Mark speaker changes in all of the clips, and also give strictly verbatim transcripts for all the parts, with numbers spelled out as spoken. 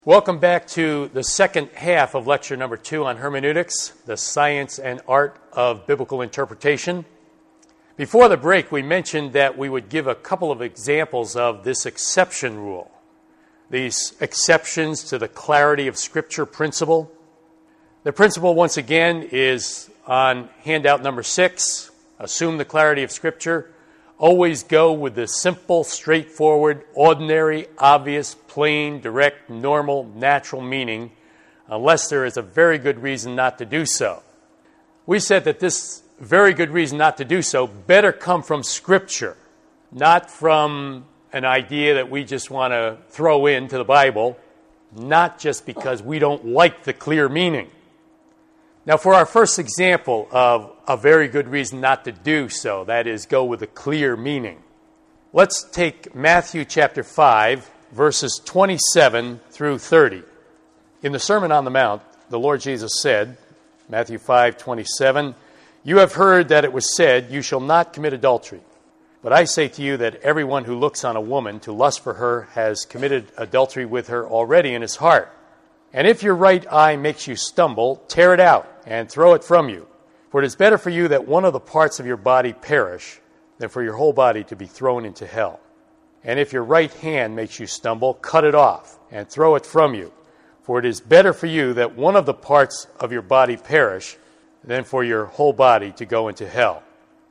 Speaker 1: Welcome back to the second half of lecture number two on hermeneutics, the science and art of biblical interpretation. Before the break, we mentioned that we would give a couple of examples of this exception rule, these exceptions to the clarity of Scripture principle. The principle, once again, is on handout number six. Assume the clarity of Scripture. Always go with the simple, straightforward, ordinary, obvious, plain, direct, normal, natural meaning, unless there is a very good reason not to do so. We said that this very good reason not to do so better come from Scripture, not from an idea that we just want to throw into the Bible, not just because we don't like the clear meaning. Now, for our first example of a very good reason not to do so, that is, go with a clear meaning, let's take Matthew chapter five, verses twenty-seven through thirty. In the Sermon on the Mount, the Lord Jesus said, Matthew five twenty-seven, "You have heard that it was said, 'You shall not commit adultery.' But I say to you that everyone who looks on a woman to lust for her has committed adultery with her already in his heart. And if your right eye makes you stumble, tear it out and throw it from you. For it is better for you that one of the parts of your body perish than for your whole body to be thrown into hell. And if your right hand makes you stumble, cut it off and throw it from you. For it is better for you that one of the parts of your body perish than for your whole body to go into hell."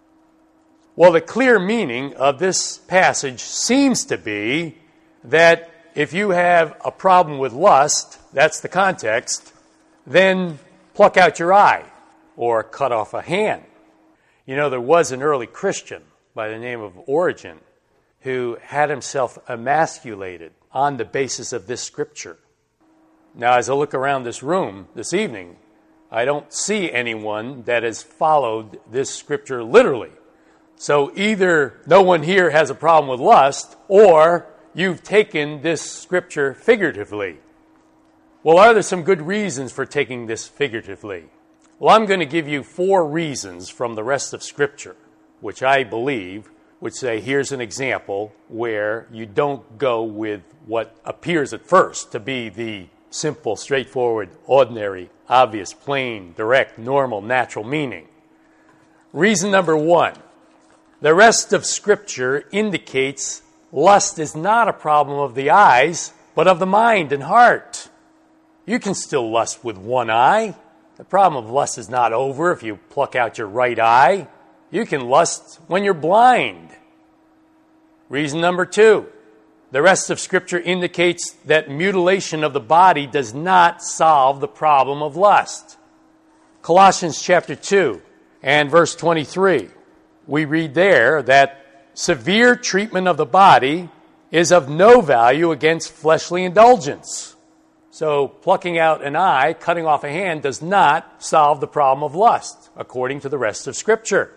Speaker 1: Well, the clear meaning of this passage seems to be that if you have a problem with lust, that's the context, then pluck out your eye or cut off a hand. You know, there was an early Christian by the name of Origen who had himself emasculated on the basis of this scripture. Now, as I look around this room this evening, I don't see anyone that has followed this scripture literally. So either no one here has a problem with lust, or you've taken this scripture figuratively. Well, are there some good reasons for taking this figuratively? Well, I'm going to give you four reasons from the rest of Scripture, which I believe would say here's an example where you don't go with what appears at first to be the simple, straightforward, ordinary, obvious, plain, direct, normal, natural meaning. Reason number one, the rest of Scripture indicates lust is not a problem of the eyes, but of the mind and heart. You can still lust with one eye. The problem of lust is not over if you pluck out your right eye. You can lust when you're blind. Reason number two, the rest of Scripture indicates that mutilation of the body does not solve the problem of lust. Colossians chapter two and verse twenty-three, we read there that severe treatment of the body is of no value against fleshly indulgence. So plucking out an eye, cutting off a hand, does not solve the problem of lust, according to the rest of Scripture.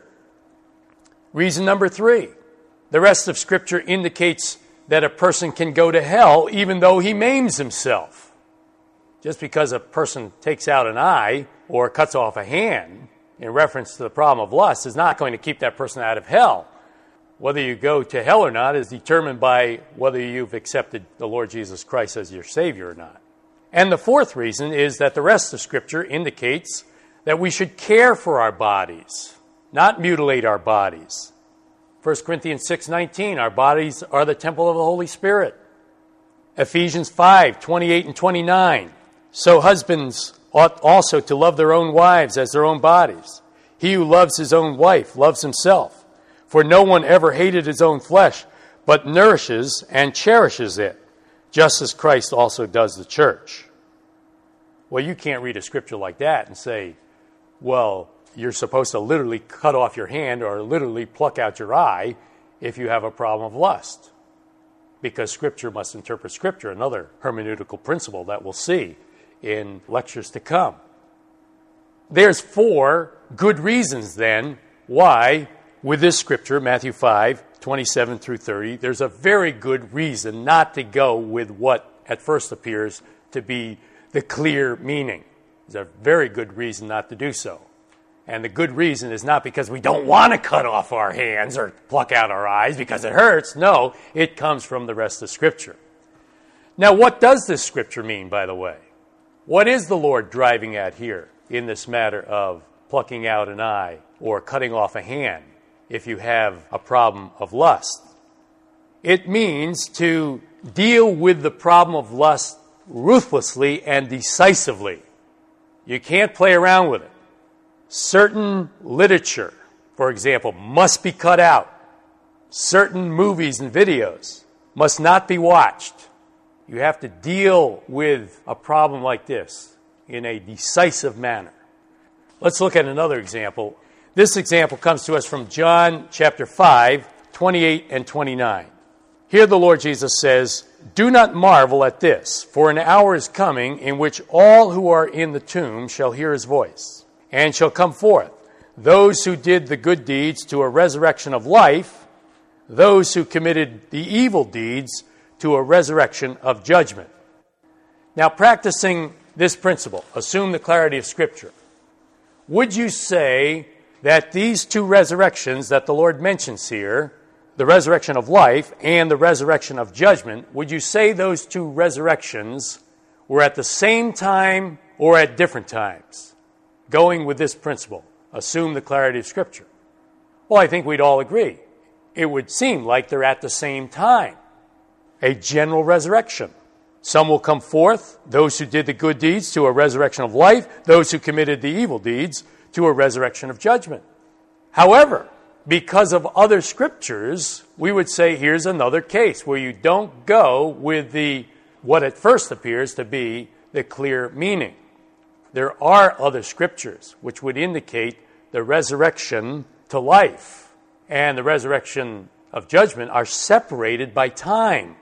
Speaker 1: Reason number three, the rest of Scripture indicates that a person can go to hell even though he maims himself. Just because a person takes out an eye or cuts off a hand in reference to the problem of lust is not going to keep that person out of hell. Whether you go to hell or not is determined by whether you've accepted the Lord Jesus Christ as your Savior or not. And the fourth reason is that the rest of Scripture indicates that we should care for our bodies, not mutilate our bodies. First Corinthians six nineteen, our bodies are the temple of the Holy Spirit. Ephesians five twenty-eight and twenty-nine, so husbands ought also to love their own wives as their own bodies. He who loves his own wife loves himself. For no one ever hated his own flesh, but nourishes and cherishes it, just as Christ also does the church. Well, you can't read a scripture like that and say, well, you're supposed to literally cut off your hand or literally pluck out your eye if you have a problem of lust. Because Scripture must interpret Scripture, another hermeneutical principle that we'll see in lectures to come. There's four good reasons, then, why, with this Scripture, Matthew five, twenty-seven through thirty, there's a very good reason not to go with what at first appears to be the clear meaning. There's a very good reason not to do so. And the good reason is not because we don't want to cut off our hands or pluck out our eyes because it hurts. No, it comes from the rest of Scripture. Now, what does this scripture mean, by the way? What is the Lord driving at here in this matter of plucking out an eye or cutting off a hand if you have a problem of lust? It means to deal with the problem of lust ruthlessly and decisively. You can't play around with it. Certain literature, for example, must be cut out. Certain movies and videos must not be watched. You have to deal with a problem like this in a decisive manner. Let's look at another example. This example comes to us from John chapter five, twenty-eight and twenty-nine. Here the Lord Jesus says, "Do not marvel at this, for an hour is coming in which all who are in the tomb shall hear his voice, and shall come forth, those who did the good deeds to a resurrection of life, those who committed the evil deeds to a resurrection of judgment." Now, practicing this principle, assume the clarity of Scripture. Would you say that these two resurrections that the Lord mentions here, the resurrection of life and the resurrection of judgment, would you say those two resurrections were at the same time or at different times? Going with this principle, assume the clarity of Scripture. Well, I think we'd all agree. It would seem like they're at the same time. A general resurrection. Some will come forth, those who did the good deeds to a resurrection of life, those who committed the evil deeds to a resurrection of judgment. However, because of other scriptures, we would say here's another case where you don't go with the what at first appears to be the clear meaning. There are other scriptures which would indicate the resurrection to life and the resurrection of judgment are separated by time.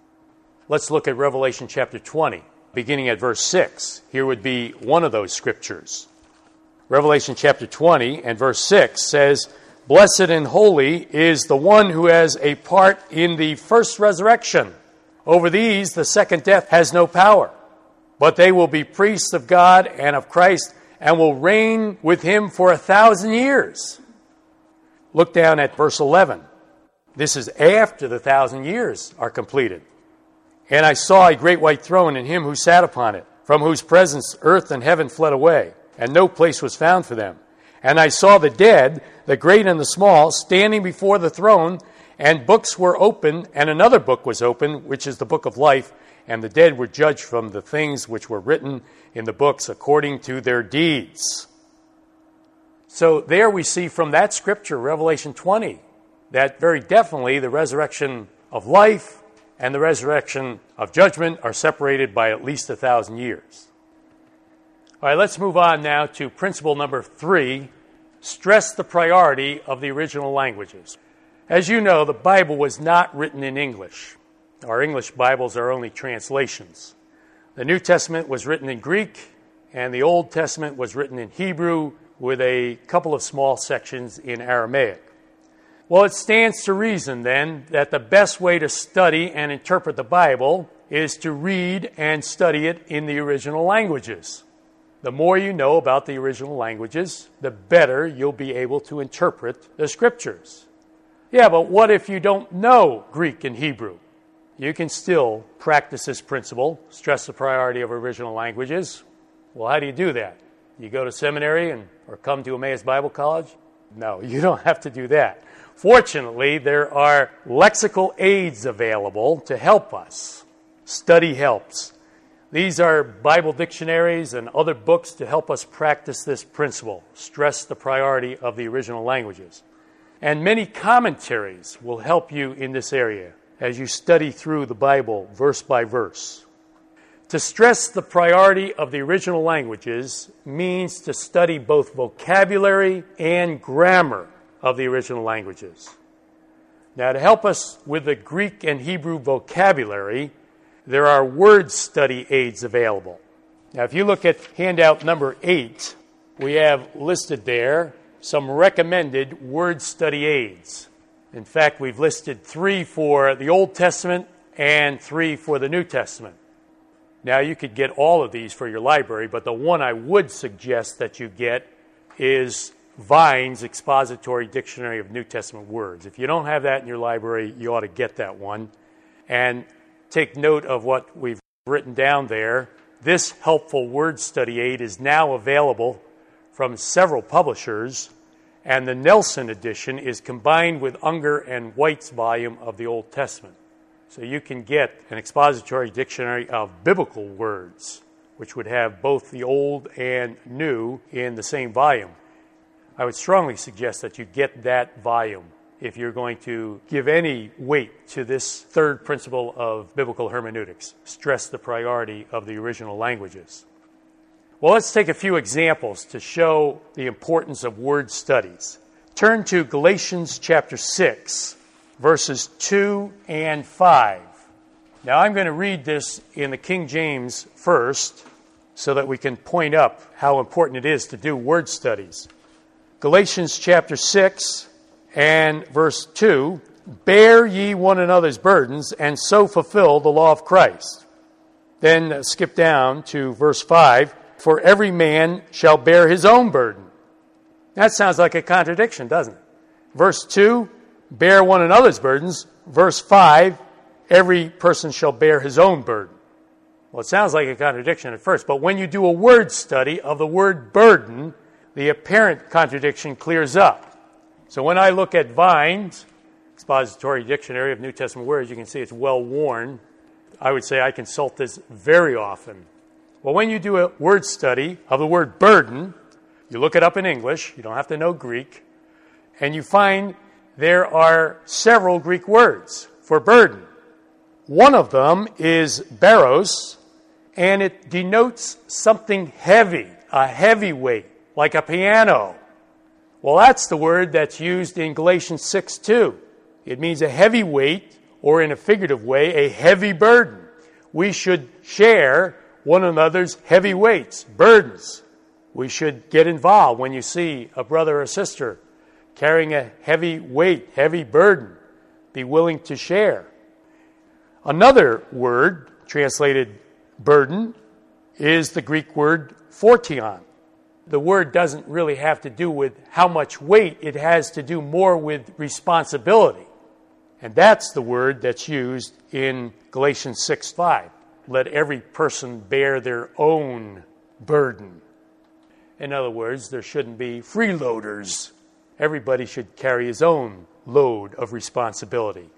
Speaker 1: Let's look at Revelation chapter twenty, beginning at verse six. Here would be one of those scriptures. Revelation chapter twenty and verse six says, "Blessed and holy is the one who has a part in the first resurrection. Over these the second death has no power, but they will be priests of God and of Christ and will reign with him for a thousand years." Look down at verse eleven. This is after the thousand years are completed. "And I saw a great white throne and him who sat upon it, from whose presence earth and heaven fled away, and no place was found for them. And I saw the dead, the great and the small, standing before the throne, and books were opened, and another book was opened, which is the book of life, and the dead were judged from the things which were written in the books according to their deeds." So there we see from that scripture, Revelation twenty, that very definitely the resurrection of life and the resurrection of judgment are separated by at least a thousand years. All right, let's move on now to principle number three, stress the priority of the original languages. As you know, the Bible was not written in English. Our English Bibles are only translations. The New Testament was written in Greek, and the Old Testament was written in Hebrew with a couple of small sections in Aramaic. Well, it stands to reason, then, that the best way to study and interpret the Bible is to read and study it in the original languages. The more you know about the original languages, the better you'll be able to interpret the Scriptures. Yeah, but what if you don't know Greek and Hebrew? You can still practice this principle, stress the priority of original languages. Well, how do you do that? You go to seminary and or come to Emmaus Bible College? No, you don't have to do that. Fortunately, there are lexical aids available to help us. Study helps. These are Bible dictionaries and other books to help us practice this principle, stress the priority of the original languages. And many commentaries will help you in this area as you study through the Bible verse by verse. To stress the priority of the original languages means to study both vocabulary and grammar of the original languages. Now, to help us with the Greek and Hebrew vocabulary, there are word study aids available. Now, if you look at handout number eight, we have listed there some recommended word study aids. In fact, we've listed three for the Old Testament and three for the New Testament. Now, you could get all of these for your library, but the one I would suggest that you get is Vine's Expository Dictionary of New Testament Words. If you don't have that in your library, you ought to get that one. And take note of what we've written down there. This helpful word study aid is now available from several publishers, and the Nelson edition is combined with Unger and White's volume of the Old Testament. So you can get an expository dictionary of biblical words, which would have both the Old and New in the same volume. I would strongly suggest that you get that volume if you're going to give any weight to this third principle of biblical hermeneutics, stress the priority of the original languages. Well, let's take a few examples to show the importance of word studies. Turn to Galatians chapter six, verses two and five. Now, I'm going to read this in the King James first so that we can point up how important it is to do word studies. Galatians chapter six and verse two, bear ye one another's burdens, and so fulfill the law of Christ. Then uh, skip down to verse five, for every man shall bear his own burden. That sounds like a contradiction, doesn't it? Verse two, bear one another's burdens. Verse five, every person shall bear his own burden. Well, it sounds like a contradiction at first, but when you do a word study of the word burden, the apparent contradiction clears up. So when I look at Vine's Expository Dictionary of New Testament Words, you can see it's well worn. I would say I consult this very often. Well, when you do a word study of the word burden, you look it up in English, you don't have to know Greek, and you find there are several Greek words for burden. One of them is baros, and it denotes something heavy, a heavy weight, like a piano. Well, that's the word that's used in Galatians six two. It means a heavy weight, or in a figurative way, a heavy burden. We should share one another's heavy weights, burdens. We should get involved when you see a brother or sister carrying a heavy weight, heavy burden. Be willing to share. Another word, translated burden, is the Greek word phortion. The word doesn't really have to do with how much weight. It has to do more with responsibility. And that's the word that's used in Galatians six five. Let every person bear their own burden. In other words, there shouldn't be freeloaders. Everybody should carry his own load of responsibility.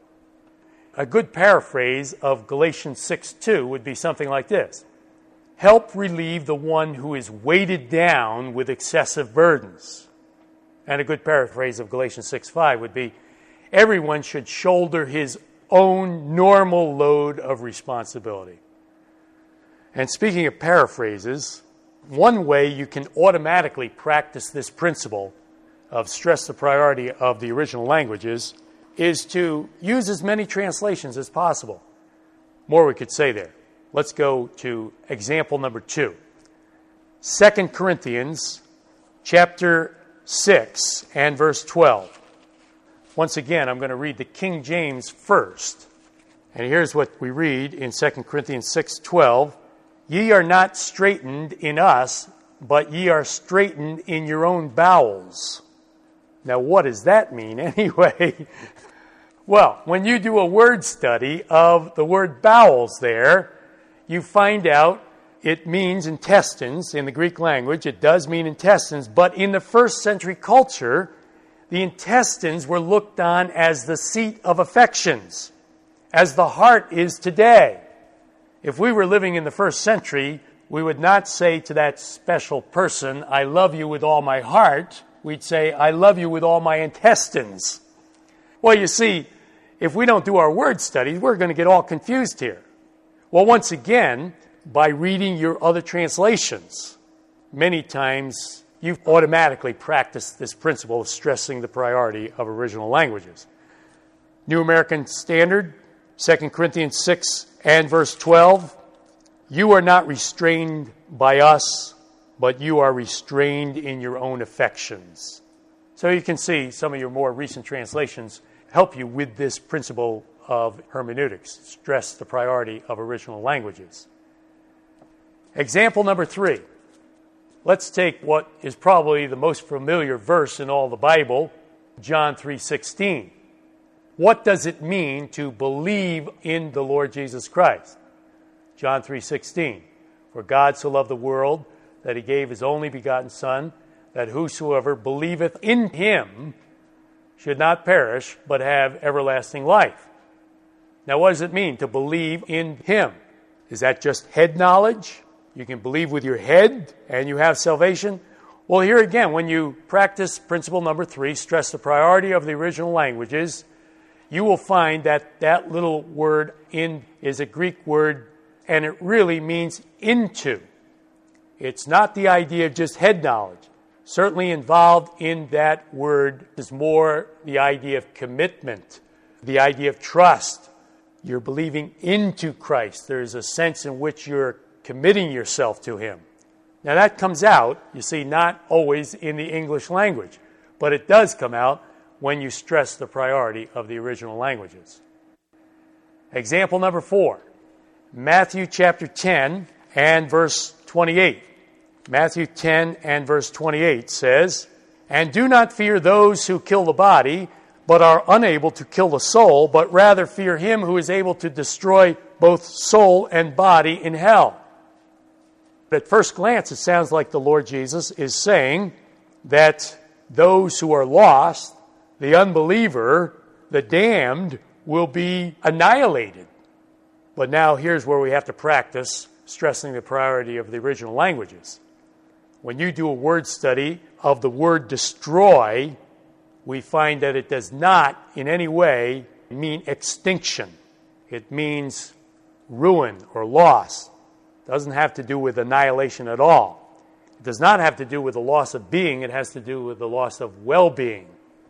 Speaker 1: A good paraphrase of Galatians six two would be something like this. Help relieve the one who is weighted down with excessive burdens. And a good paraphrase of Galatians six five would be, everyone should shoulder his own normal load of responsibility. And speaking of paraphrases, one way you can automatically practice this principle of stress the priority of the original languages is to use as many translations as possible. More we could say there. Let's go to example number two. Second Corinthians chapter six and verse twelve. Once again, I'm going to read the King James first. And here's what we read in Second Corinthians six twelve. Ye are not straitened in us, but ye are straitened in your own bowels. Now, what does that mean anyway? Well, when you do a word study of the word bowels there, you find out it means intestines in the Greek language. It does mean intestines, but in the first century culture, the intestines were looked on as the seat of affections, as the heart is today. If we were living in the first century, we would not say to that special person, I love you with all my heart. We'd say, I love you with all my intestines. Well, you see, if we don't do our word studies, we're going to get all confused here. Well, once again, by reading your other translations, many times you've automatically practiced this principle of stressing the priority of original languages. New American Standard, Second Corinthians six and verse twelve, you are not restrained by us, but you are restrained in your own affections. So you can see some of your more recent translations help you with this principle of hermeneutics, stress the priority of original languages. Example number three. Let's take what is probably the most familiar verse in all the Bible, John three sixteen. What does it mean to believe in the Lord Jesus Christ? John three sixteen, for God so loved the world that he gave his only begotten Son, that whosoever believeth in him should not perish, but have everlasting life. Now, what does it mean to believe in him? Is that just head knowledge? You can believe with your head and you have salvation? Well, here again, when you practice principle number three, stress the priority of the original languages, you will find that that little word in is a Greek word, and it really means into. It's not the idea of just head knowledge. Certainly involved in that word is more the idea of commitment, the idea of trust. You're believing into Christ. There's a sense in which you're committing yourself to him. Now that comes out, you see, not always in the English language, but it does come out when you stress the priority of the original languages. Example number four, Matthew chapter ten and verse twenty-eight. Matthew ten and verse twenty-eight says, and do not fear those who kill the body, but are unable to kill the soul, but rather fear him who is able to destroy both soul and body in hell. At first glance, it sounds like the Lord Jesus is saying that those who are lost, the unbeliever, the damned, will be annihilated. But now here's where we have to practice stressing the priority of the original languages. When you do a word study of the word destroy, we find that it does not in any way mean extinction. It means ruin or loss. It doesn't have to do with annihilation at all. It does not have to do with the loss of being. It has to do with the loss of well-being.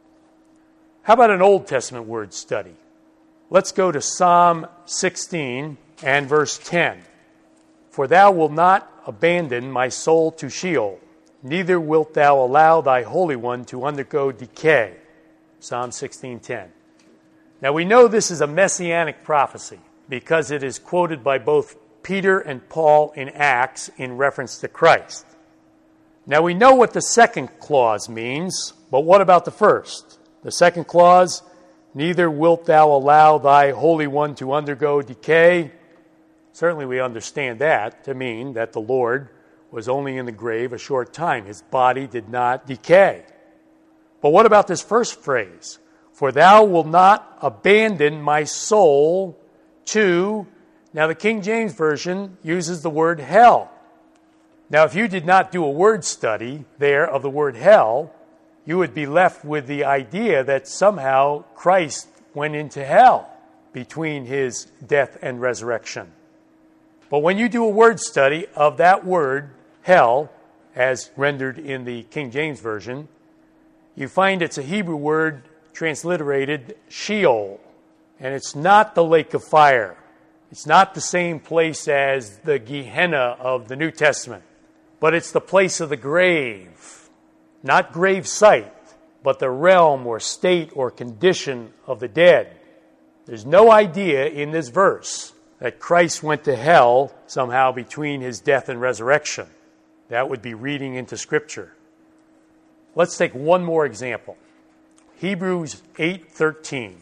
Speaker 1: How about an Old Testament word study? Let's go to Psalm sixteen and verse ten. For thou wilt not abandon my soul to Sheol, neither wilt thou allow thy Holy One to undergo decay. Psalm sixteen ten. Now we know this is a messianic prophecy because it is quoted by both Peter and Paul in Acts in reference to Christ. Now we know what the second clause means, but what about the first? The second clause, neither wilt thou allow thy Holy One to undergo decay. Certainly we understand that to mean that the Lord was only in the grave a short time. His body did not decay. But what about this first phrase? For thou wilt not abandon my soul to... Now the King James Version uses the word hell. Now if you did not do a word study there of the word hell, you would be left with the idea that somehow Christ went into hell between his death and resurrection. But when you do a word study of that word, hell, as rendered in the King James Version, you find it's a Hebrew word transliterated Sheol. And it's not the lake of fire. It's not the same place as the Gehenna of the New Testament. But it's the place of the grave. Not grave site, but the realm or state or condition of the dead. There's no idea in this verse that Christ went to hell somehow between his death and resurrection. That would be reading into Scripture. Let's take one more example. Hebrews eight thirteen.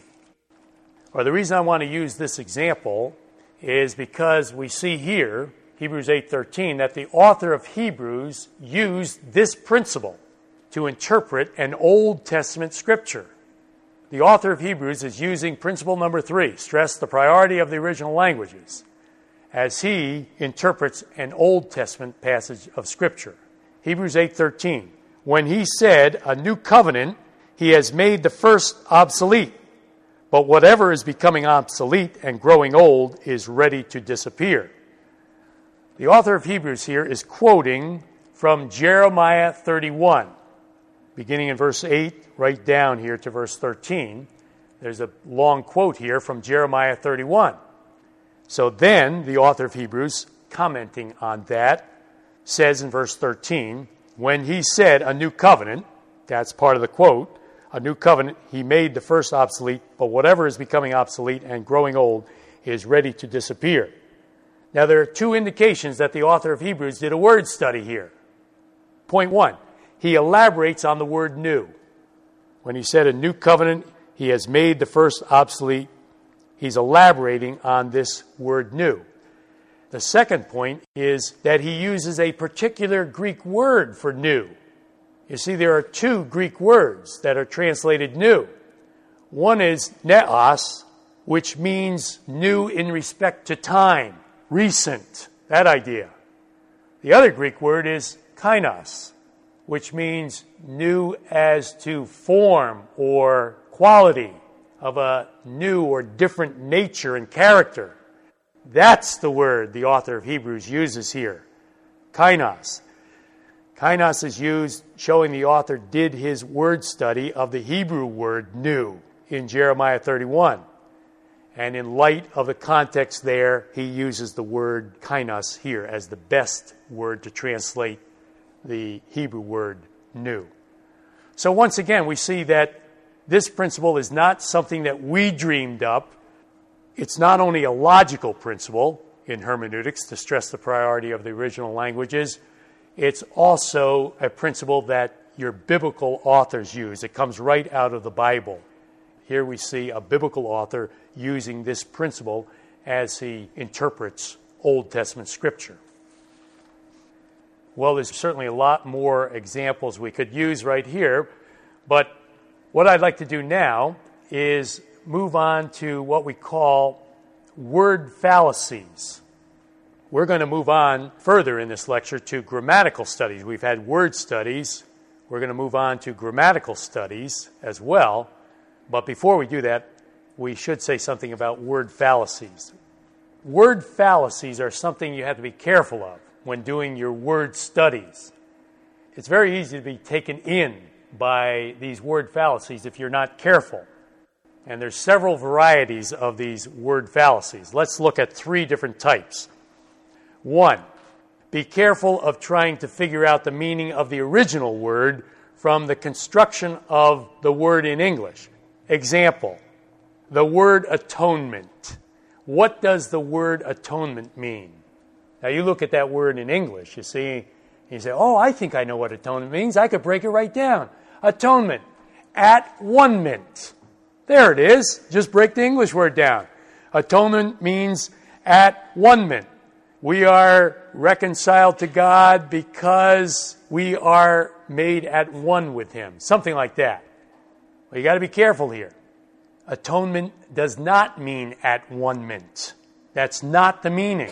Speaker 1: Or the reason I want to use this example is because we see here, Hebrews eight thirteen, that the author of Hebrews used this principle to interpret an Old Testament scripture. The author of Hebrews is using principle number three, stress the priority of the original languages, as he interprets an Old Testament passage of Scripture. Hebrews eight thirteen. When he said, a new covenant, he has made the first obsolete. But whatever is becoming obsolete and growing old is ready to disappear. The author of Hebrews here is quoting from Jeremiah thirty-one. Beginning in verse eight, right down here to verse thirteen. There's a long quote here from Jeremiah thirty-one. So then, the author of Hebrews, commenting on that, says in verse thirteen, when he said a new covenant, that's part of the quote, a new covenant, he made the first obsolete, but whatever is becoming obsolete and growing old is ready to disappear. Now, there are two indications that the author of Hebrews did a word study here. Point one, he elaborates on the word new. When he said a new covenant, He has made the first obsolete. He's elaborating on this word new. The second point is that he uses a particular Greek word for new. You see, there are two Greek words that are translated new. One is neos, which means new in respect to time, recent, that idea. The other Greek word is kainos, which means new as to form or quality, of a new or different nature and character. That's the word the author of Hebrews uses here, kainos. Kainos is used showing the author did his word study of the Hebrew word new in Jeremiah thirty-one. And in light of the context there, he uses the word kainos here as the best word to translate the Hebrew word new. So once again, we see that this principle is not something that we dreamed up. It's not only a logical principle in hermeneutics to stress the priority of the original languages, it's also a principle that your biblical authors use. It comes right out of the Bible. Here we see a biblical author using this principle as he interprets Old Testament scripture. Well, there's certainly a lot more examples we could use right here, but what I'd like to do now is move on to what we call word fallacies. We're going to move on further in this lecture to grammatical studies. We've had word studies. We're going to move on to grammatical studies as well. But before we do that, we should say something about word fallacies. Word fallacies are something you have to be careful of when doing your word studies. It's very easy to be taken in by these word fallacies if you're not careful. And there's several varieties of these word fallacies. Let's look at three different types. One, be careful of trying to figure out the meaning of the original word from the construction of the word in English. Example, the word atonement. What does the word atonement mean? Now you look at that word in English, you see, you say, oh, I think I know what atonement means. I could break it right down. Atonement, at one-ment. There it is. Just break the English word down. Atonement means at one-ment. We are reconciled to God because we are made at one with Him. Something like that. Well, you got to be careful here. Atonement does not mean at one-ment. That's not the meaning.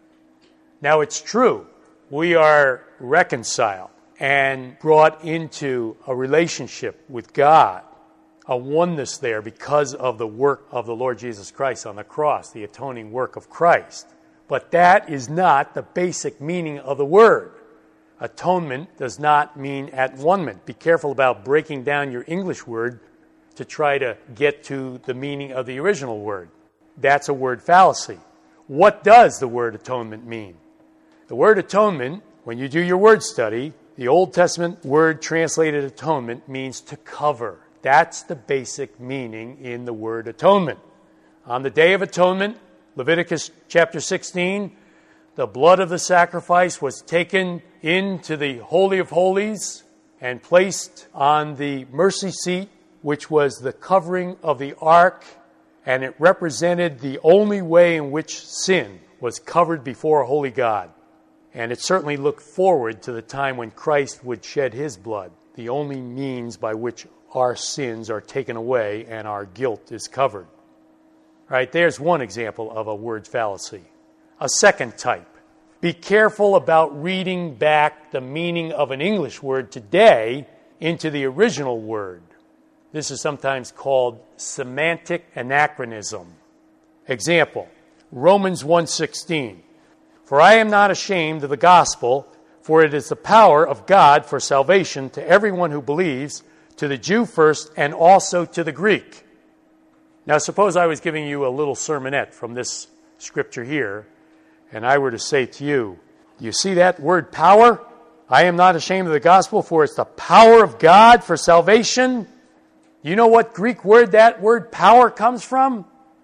Speaker 1: Now, it's true. We are reconciled and brought into a relationship with God, a oneness there because of the work of the Lord Jesus Christ on the cross, the atoning work of Christ. But that is not the basic meaning of the word. Atonement does not mean at one-ment. Be careful about breaking down your English word to try to get to the meaning of the original word. That's a word fallacy. What does the word atonement mean? The word atonement, when you do your word study, the Old Testament word translated atonement means to cover. That's the basic meaning in the word atonement. On the Day of Atonement, Leviticus chapter sixteen, the blood of the sacrifice was taken into the Holy of Holies and placed on the mercy seat, which was the covering of the ark, and it represented the only way in which sin was covered before a holy God. And it certainly looked forward to the time when Christ would shed his blood, the only means by which our sins are taken away and our guilt is covered. All right, there's one example of a word fallacy. A second type. Be careful about reading back the meaning of an English word today into the original word. This is sometimes called semantic anachronism. Example, Romans one sixteen. For I am not ashamed of the gospel, for it is the power of God for salvation to everyone who believes, to the Jew first and also to the Greek. Now, suppose I was giving you a little sermonette from this scripture here, and I were to say to you, you see that word power? I am not ashamed of the gospel, for it's the power of God for salvation. You know what Greek word that word power comes from?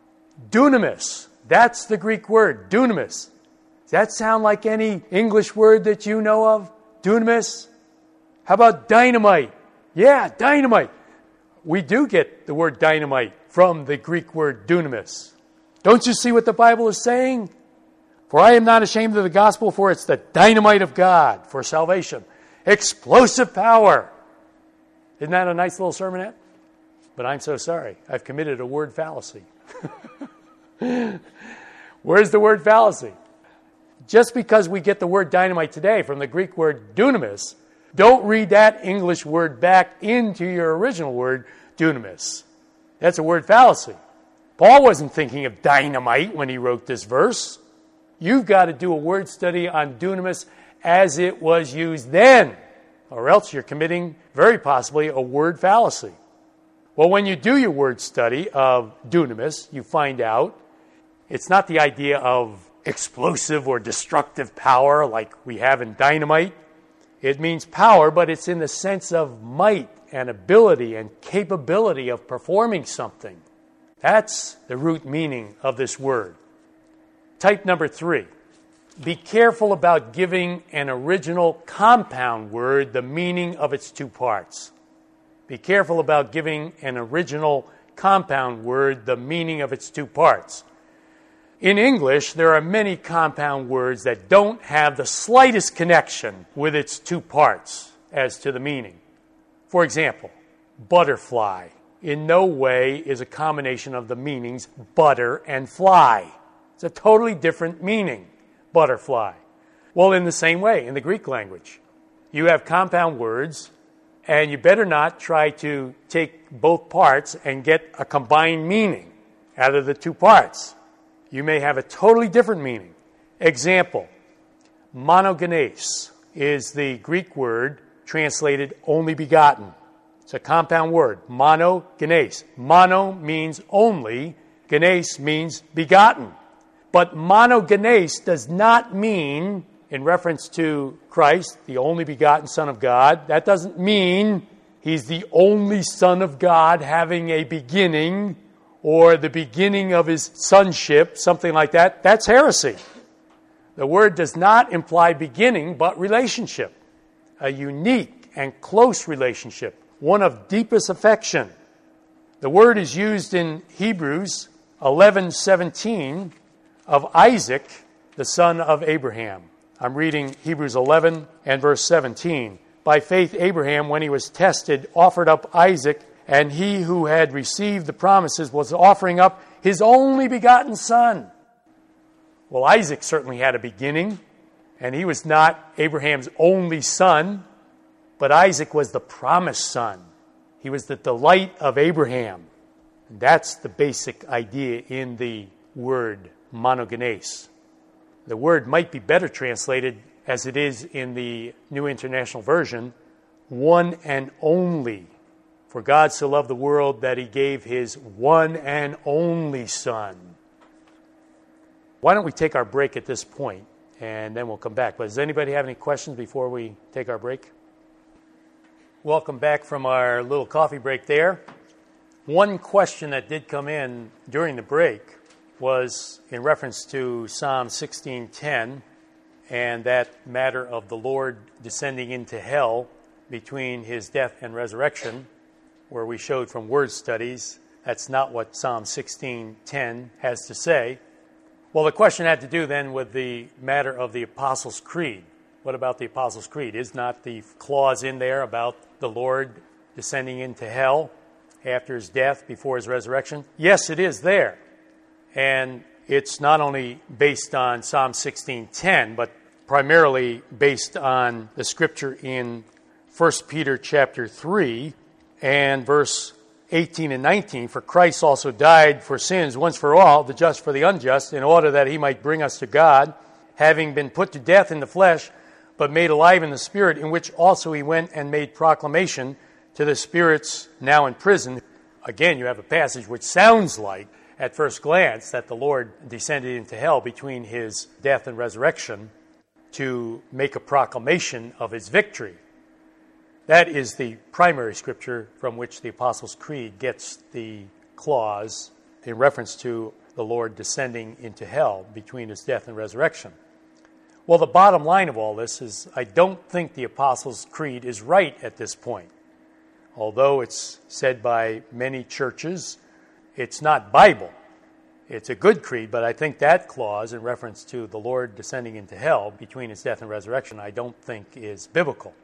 Speaker 1: Dunamis. That's the Greek word, dunamis. Does that sound like any English word that you know of? Dunamis? How about dynamite? Yeah, dynamite. we do get the word dynamite from the Greek word dunamis. Don't you see what the Bible is saying? For I am not ashamed of the gospel, for it's the dynamite of God for salvation. Explosive power. Isn't that a nice little sermonette? But I'm so sorry. I've committed a word fallacy. Where's the word fallacy? Just because we get the word dynamite today from the Greek word dunamis, don't read that English word back into your original word, dunamis. That's a word fallacy. Paul wasn't thinking of dynamite when he wrote this verse. You've got to do a word study on dunamis as it was used then, or else you're committing, very possibly, a word fallacy. Well, when you do your word study of dunamis, you find out it's not the idea of explosive or destructive power like we have in dynamite. It means power, but it's in the sense of might and ability and capability of performing something. That's the root meaning of this word. Type number three. Be careful about giving an original compound word the meaning of its two parts. Be careful about giving an original compound word the meaning of its two parts. In English, there are many compound words that don't have the slightest connection with its two parts as to the meaning. For example, butterfly in no way is a combination of the meanings butter and fly. It's a totally different meaning, butterfly. Well, in the same way, in the Greek language, you have compound words, and you better not try to take both parts and get a combined meaning out of the two parts. You may have a totally different meaning. Example, monogenes is the Greek word translated only begotten. It's a compound word, monogenes. Mono means only, genes means begotten. But monogenes does not mean, in reference to Christ, the only begotten Son of God, that doesn't mean he's the only Son of God having a beginning or the beginning of his sonship, something like that. That's heresy. The word does not imply beginning, but relationship, a unique and close relationship, one of deepest affection. The word is used in Hebrews eleven seventeen of Isaac, the son of Abraham. I'm reading Hebrews eleven and verse seventeen. By faith, Abraham, when he was tested, offered up Isaac, and he who had received the promises was offering up his only begotten son. Well, Isaac certainly had a beginning, and he was not Abraham's only son, but Isaac was the promised son. He was the delight of Abraham. And that's the basic idea in the word monogenes. The word might be better translated, as it is in the New International Version, one and only. For God so loved the world that he gave his one and only Son. Why don't we take our break at this point, and then we'll come back. But does anybody have any questions before we take our break? Welcome back from our little coffee break there. One question that did come in during the break was in reference to Psalm sixteen ten and that matter of the Lord descending into hell between his death and resurrection, where we showed from word studies that's not what Psalm sixteen ten has to say. Well, the question had to do then with the matter of the Apostles' Creed. What about the Apostles' Creed? Is not the clause in there about the Lord descending into hell after his death, before his resurrection? Yes, it is there. And it's not only based on Psalm sixteen ten, but primarily based on the scripture in First Peter chapter three and verse eighteen and nineteen. For Christ also died for sins once for all, the just for the unjust, in order that he might bring us to God, having been put to death in the flesh, but made alive in the Spirit, in which also he went and made proclamation to the spirits now in prison. Again, you have a passage which sounds like, at first glance, that the Lord descended into hell between his death and resurrection to make a proclamation of his victory. That is the primary scripture from which the Apostles' Creed gets the clause in reference to the Lord descending into hell between his death and resurrection. Well, the bottom line of all this is I don't think the Apostles' Creed is right at this point. although it's said by many churches, it's not Bible. It's a good creed, but I think that clause in reference to the Lord descending into hell between his death and resurrection, I don't think is biblical.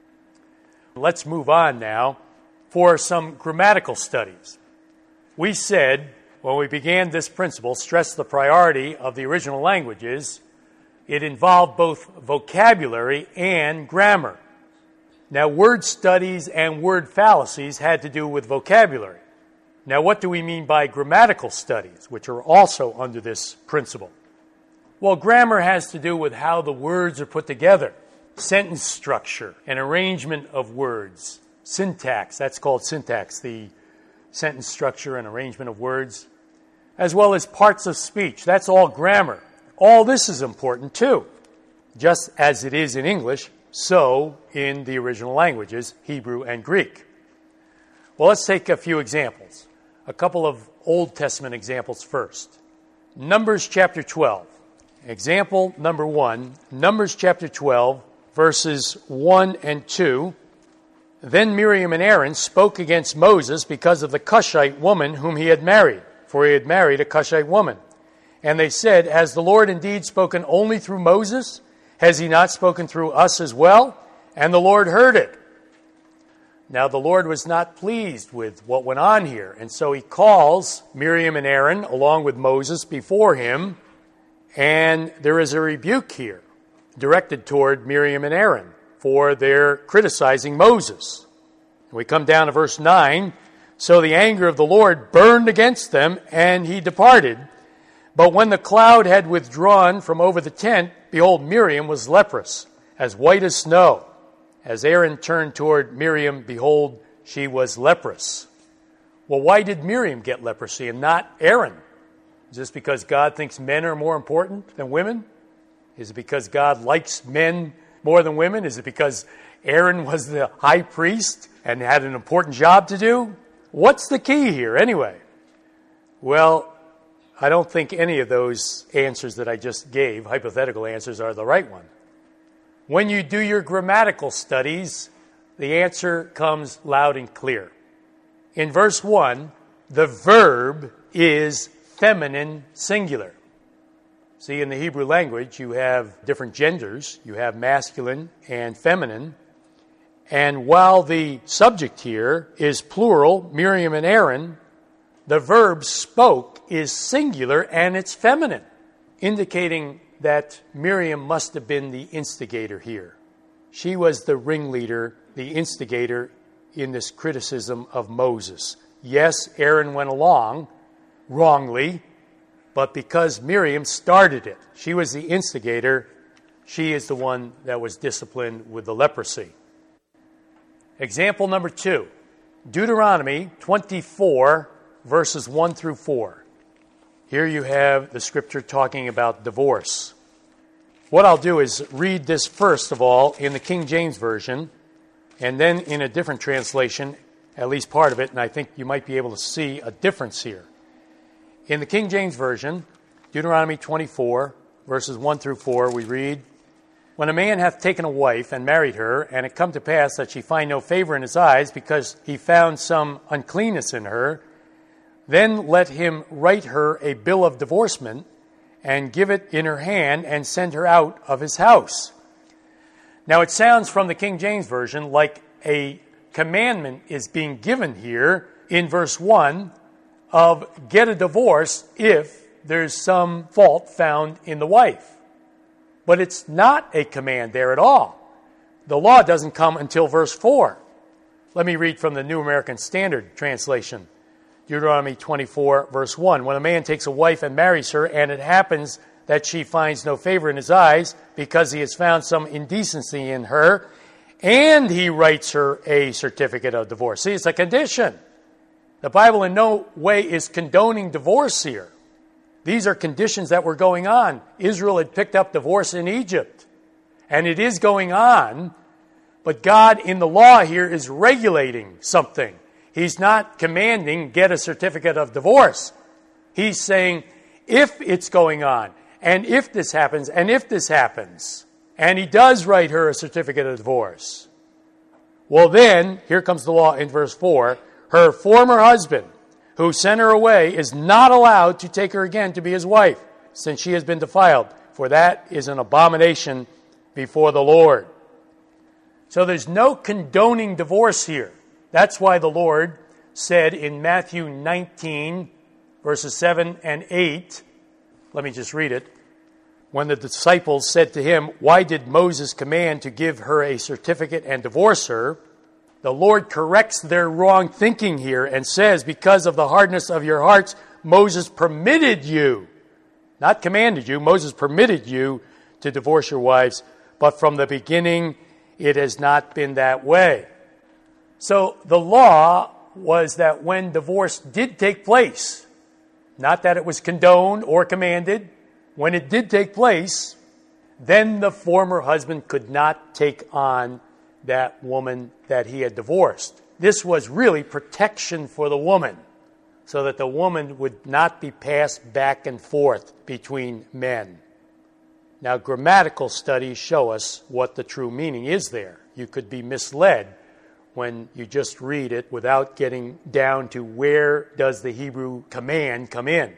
Speaker 1: Let's move on now for some grammatical studies. We said, when we began this principle, stress the priority of the original languages. It involved both vocabulary and grammar. Now, word studies and word fallacies had to do with vocabulary. Now, what do we mean by grammatical studies, which are also under this principle? Well, grammar has to do with how the words are put together. Sentence structure, an arrangement of words. Syntax, that's called syntax, the sentence structure and arrangement of words. As well as parts of speech. That's all grammar. All this is important too. Just as it is in English, so in the original languages, Hebrew and Greek. Well, let's take a few examples. A couple of Old Testament examples first. Numbers chapter twelve. Example number one, Numbers chapter twelve, verses one and two. Then Miriam and Aaron spoke against Moses because of the Cushite woman whom he had married, for he had married a Cushite woman. And they said, has the Lord indeed spoken only through Moses? Has he not spoken through us as well? And the Lord heard it. Now, the Lord was not pleased with what went on here, and so he calls Miriam and Aaron, along with Moses, before him, and there is a rebuke here directed toward Miriam and Aaron for their criticizing Moses. We come down to verse nine. So the anger of the Lord burned against them, and he departed. But when the cloud had withdrawn from over the tent, behold, Miriam was leprous, as white as snow. As Aaron turned toward Miriam, behold, she was leprous. Well, why did Miriam get leprosy and not Aaron? Is this because God thinks men are more important than women? Is it because God likes men more than women? Is it because Aaron was the high priest and had an important job to do? What's the key here anyway? Well, I don't think any of those answers that I just gave, hypothetical answers, are the right one. When you do your grammatical studies, the answer comes loud and clear. In verse one, the verb is feminine singular. See, in the Hebrew language, you have different genders. You have masculine and feminine. And while the subject here is plural, Miriam and Aaron, the verb spoke is singular and it's feminine, indicating that Miriam must have been the instigator here. She was the ringleader, the instigator in this criticism of Moses. Yes, Aaron went along wrongly, but because Miriam started it, she was the instigator, she is the one that was disciplined with the leprosy. Example number two, Deuteronomy twenty-four, verses one through four. Here you have the scripture talking about divorce. What I'll do is read this first of all in the King James Version, and then in a different translation, at least part of it, and I think you might be able to see a difference here. In the King James Version, Deuteronomy twenty-four, verses one through four, we read, when a man hath taken a wife and married her, and it come to pass that she find no favor in his eyes, because he found some uncleanness in her, then let him write her a bill of divorcement, and give it in her hand, and send her out of his house. Now it sounds from the King James Version like a commandment is being given here in verse one of get a divorce if there's some fault found in the wife. But it's not a command there at all. The law doesn't come until verse four. Let me read from the New American Standard Translation. Deuteronomy twenty-four, verse one. When a man takes a wife and marries her, and it happens that she finds no favor in his eyes, because he has found some indecency in her, and he writes her a certificate of divorce. See, it's a condition. The Bible in no way is condoning divorce here. These are conditions that were going on. Israel had picked up divorce in Egypt, and it is going on, but God in the law here is regulating something. He's not commanding get a certificate of divorce. He's saying if it's going on, and if this happens, and if this happens, and he does write her a certificate of divorce, Well then, here comes the law in verse four, her former husband, who sent her away, is not allowed to take her again to be his wife, since she has been defiled, for that is an abomination before the Lord. So there's no condoning divorce here. That's why the Lord said in Matthew nineteen, verses seven and eight, let me just read it. When the disciples said to him, why did Moses command to give her a certificate and divorce her? The Lord corrects their wrong thinking here and says, because of the hardness of your hearts, Moses permitted you, not commanded you, Moses permitted you to divorce your wives, but from the beginning it has not been that way. So the law was that when divorce did take place, not that it was condoned or commanded, when it did take place, then the former husband could not take on that woman that he had divorced. This was really protection for the woman, so that the woman would not be passed back and forth between men. Now, grammatical studies show us what the true meaning is there. You could be misled when you just read it without getting down to where does the Hebrew command come in.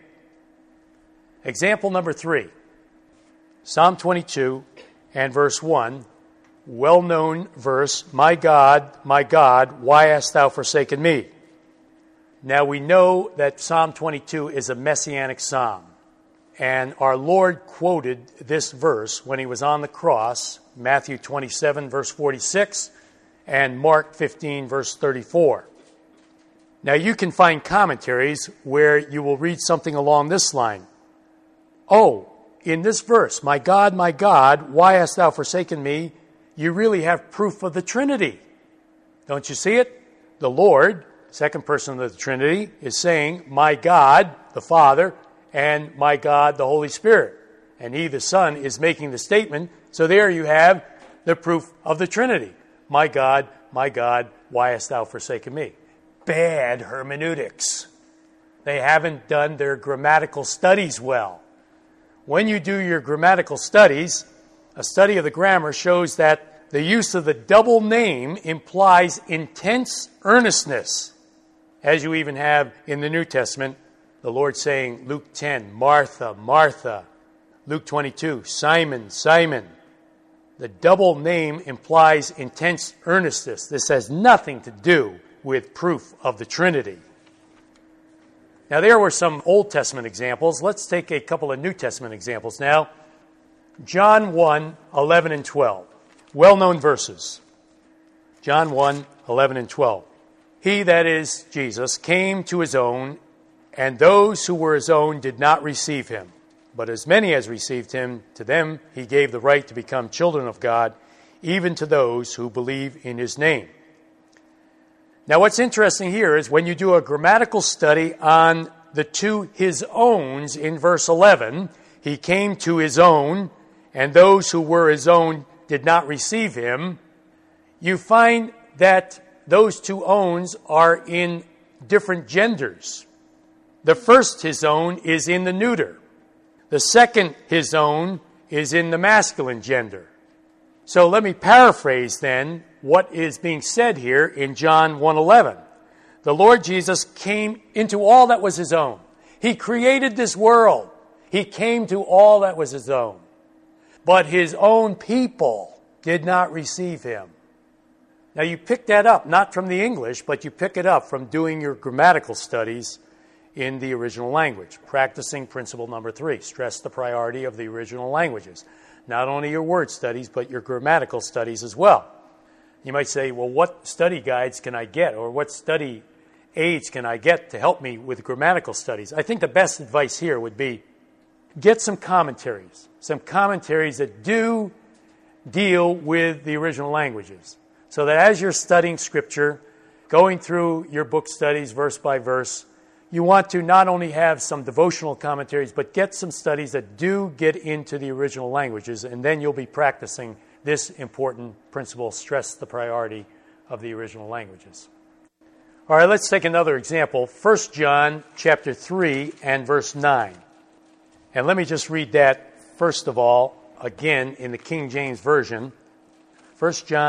Speaker 1: Example number three, Psalm twenty-two and verse one, well-known verse, my God, my God, why hast thou forsaken me? Now we know that Psalm twenty-two is a messianic psalm, and our Lord quoted this verse when he was on the cross, Matthew twenty-seven, verse forty-six, and Mark fifteen, verse thirty-four. Now you can find commentaries where you will read something along this line. Oh, in this verse, my God, my God, why hast thou forsaken me? You really have proof of the Trinity. Don't you see it? The Lord, second person of the Trinity, is saying, my God, the Father, and my God, the Holy Spirit. And he, the Son, is making the statement. So there you have the proof of the Trinity. My God, my God, why hast thou forsaken me? Bad hermeneutics. They haven't done their grammatical studies well. When you do your grammatical studies, a study of the grammar shows that the use of the double name implies intense earnestness, as you even have in the New Testament, the Lord saying, Luke ten, Martha, Martha, Luke twenty-two, Simon, Simon. The double name implies intense earnestness. This has nothing to do with proof of the Trinity. Now, there were some Old Testament examples. Let's take a couple of New Testament examples now. John one, eleven and twelve. Well-known verses. John one, eleven and twelve. He, that is Jesus, came to his own, and those who were his own did not receive him. But as many as received him, to them he gave the right to become children of God, even to those who believe in his name. Now, what's interesting here is when you do a grammatical study on the two his owns in verse eleven, he came to his own, and those who were his own did not receive him, you find that those two owns are in different genders. The first his own is in the neuter. The second his own is in the masculine gender. So let me paraphrase then what is being said here in John one eleven. The Lord Jesus came into all that was his own. He created this world. He came to all that was his own. But his own people did not receive him. Now you pick that up, not from the English, but you pick it up from doing your grammatical studies in the original language. Practicing principle number three, stress the priority of the original languages. Not only your word studies, but your grammatical studies as well. You might say, well, what study guides can I get, or what study aids can I get to help me with grammatical studies? I think the best advice here would be get some commentaries, some commentaries that do deal with the original languages, so that as you're studying Scripture, going through your book studies verse by verse, you want to not only have some devotional commentaries, but get some studies that do get into the original languages, and then you'll be practicing this important principle, stress the priority of the original languages. All right, let's take another example. First John chapter three and verse nine. And let me just read that, first of all, again in the King James Version. First John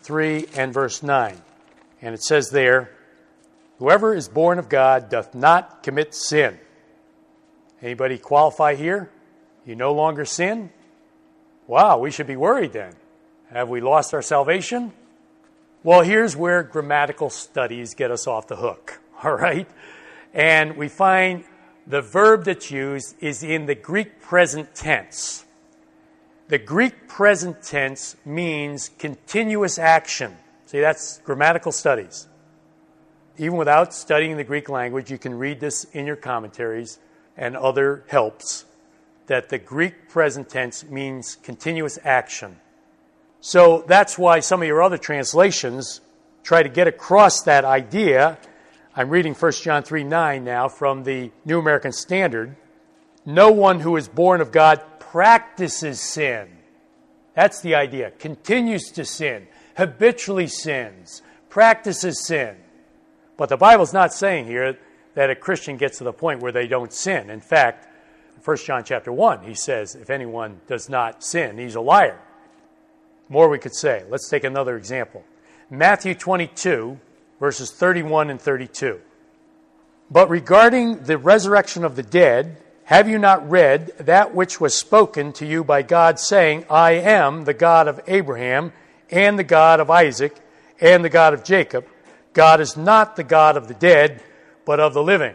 Speaker 1: three and verse nine. And it says there, whoever is born of God doth not commit sin. Anybody qualify here? You no longer sin? Wow, we should be worried then. Have we lost our salvation? Well, here's where grammatical studies get us off the hook, all right? And we find the verb that's used is in the Greek present tense. The Greek present tense means continuous action. See, that's grammatical studies. Even without studying the Greek language, you can read this in your commentaries and other helps, that the Greek present tense means continuous action. So that's why some of your other translations try to get across that idea. I'm reading First John three nine now from the New American Standard. No one who is born of God practices sin. That's the idea. Continues to sin, habitually sins, practices sin. But the Bible's not saying here that a Christian gets to the point where they don't sin. In fact, First John chapter one, he says, if anyone does not sin, he's a liar. More we could say. Let's take another example. Matthew twenty-two, verses thirty-one and thirty-two. But regarding the resurrection of the dead, have you not read that which was spoken to you by God, saying, I am the God of Abraham, and the God of Isaac, and the God of Jacob. God is not the God of the dead, but of the living.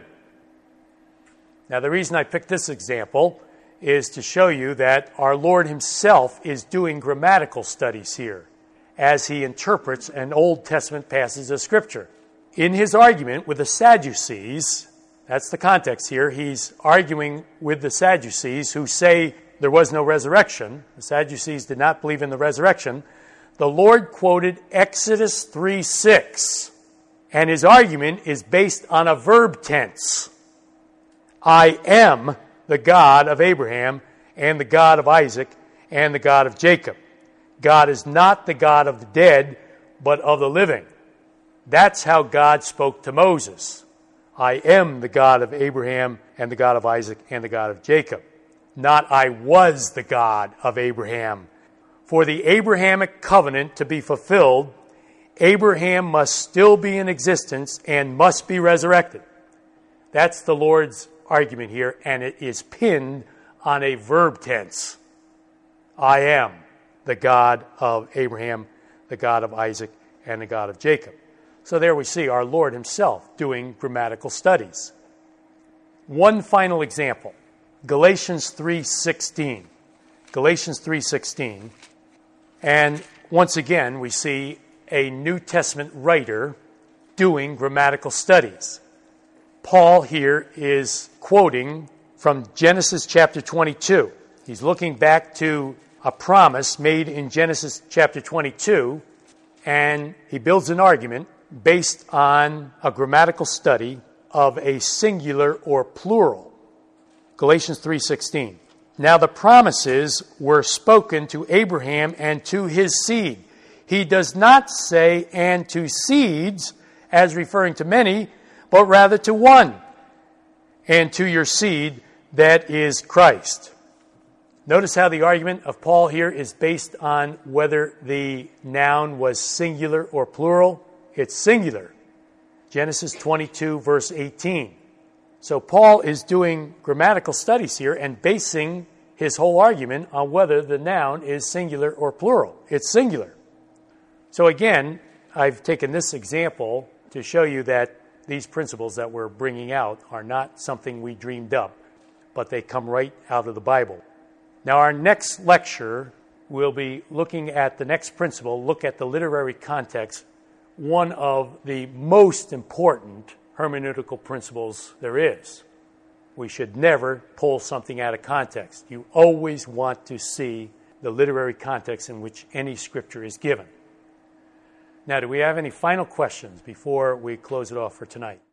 Speaker 1: Now, the reason I picked this example is to show you that our Lord himself is doing grammatical studies here as he interprets an Old Testament passage of Scripture. In his argument with the Sadducees, that's the context here, he's arguing with the Sadducees who say there was no resurrection. The Sadducees did not believe in the resurrection. The Lord quoted Exodus three six, and his argument is based on a verb tense. I am the God of Abraham, and the God of Isaac, and the God of Jacob. God is not the God of the dead, but of the living. That's how God spoke to Moses. I am the God of Abraham, and the God of Isaac, and the God of Jacob. Not I was the God of Abraham. For the Abrahamic covenant to be fulfilled, Abraham must still be in existence and must be resurrected. That's the Lord's argument here, and it is pinned on a verb tense. I am the God of Abraham, the God of Isaac, and the God of Jacob. So there we see our Lord himself doing grammatical studies. One final example, Galatians three sixteen. Galatians three sixteen. And once again, we see a New Testament writer doing grammatical studies. Paul here is quoting from Genesis chapter twenty-two. He's looking back to a promise made in Genesis chapter twenty-two, and he builds an argument based on a grammatical study of a singular or plural. Galatians three sixteen. Now the promises were spoken to Abraham and to his seed. He does not say, and to seeds, as referring to many, but rather to one, and to your seed, that is Christ. Notice how the argument of Paul here is based on whether the noun was singular or plural. It's singular. Genesis twenty-two, verse eighteen. So Paul is doing grammatical studies here and basing his whole argument on whether the noun is singular or plural. It's singular. So again, I've taken this example to show you that these principles that we're bringing out are not something we dreamed up, but they come right out of the Bible. Now, our next lecture, we'll be looking at the next principle, look at the literary context, one of the most important hermeneutical principles there is. We should never pull something out of context. You always want to see the literary context in which any scripture is given. Now, do we have any final questions before we close it off for tonight?